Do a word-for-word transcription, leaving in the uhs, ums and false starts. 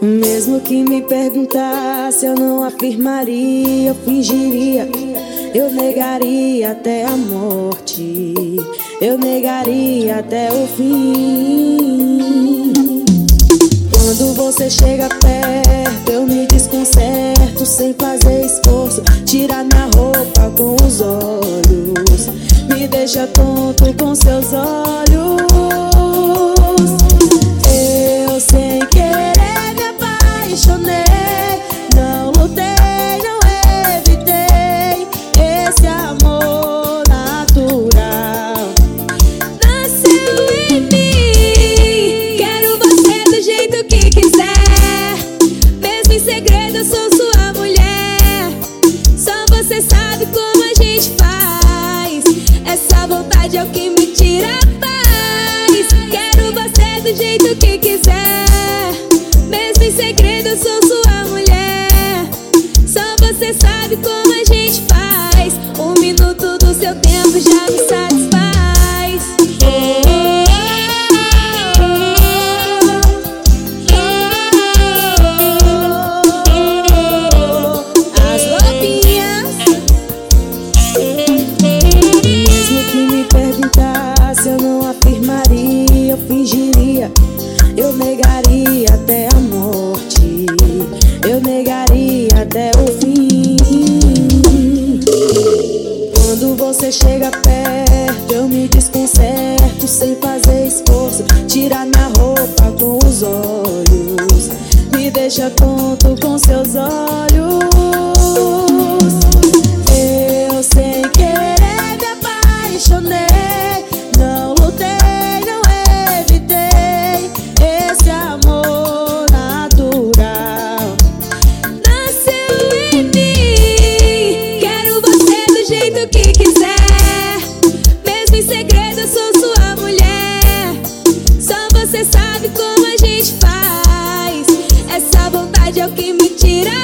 Mesmo que me perguntasse, eu não afirmaria, eu fingiria, eu negaria até a morte, eu negaria até o fim. Quando você chega perto, eu me desconcerto sem fazer esforço. Tira minha roupa com os olhos, me deixa tonto com seus olhos. Eu sem querer me apaixonei, não lutei, não evitei esse amor natural. Nasceu em mim, quero você do jeito que quiser. Mesmo em segredo eu sou sua mulher, só você sabe como a gente faz. Essa vontade é o que me tira a paz. Quero você do jeito que quiser. Mesmo em segredo eu sou sua mulher, só você sabe como a gente faz. Um minuto do seu tempo já me satisfaz. Oh, oh, oh, oh, oh. As lobinhas. Mesmo que me perguntasse, eu não afirmaria, eu fingiria, eu negaria até a morte, eu negaria até o fim. Quando você chega perto, eu me desconcerto sem fazer esforço. Tira minha roupa com os olhos, me deixa tonto com seus olhos. Eu sem querer me apaixonei, não lutei, não evitei esse amor natural. Nasceu em mim, quero você do jeito que quiser. Mesmo em segredo eu sou sua mulher, só você sabe como a gente faz. Essa vontade é o que me tira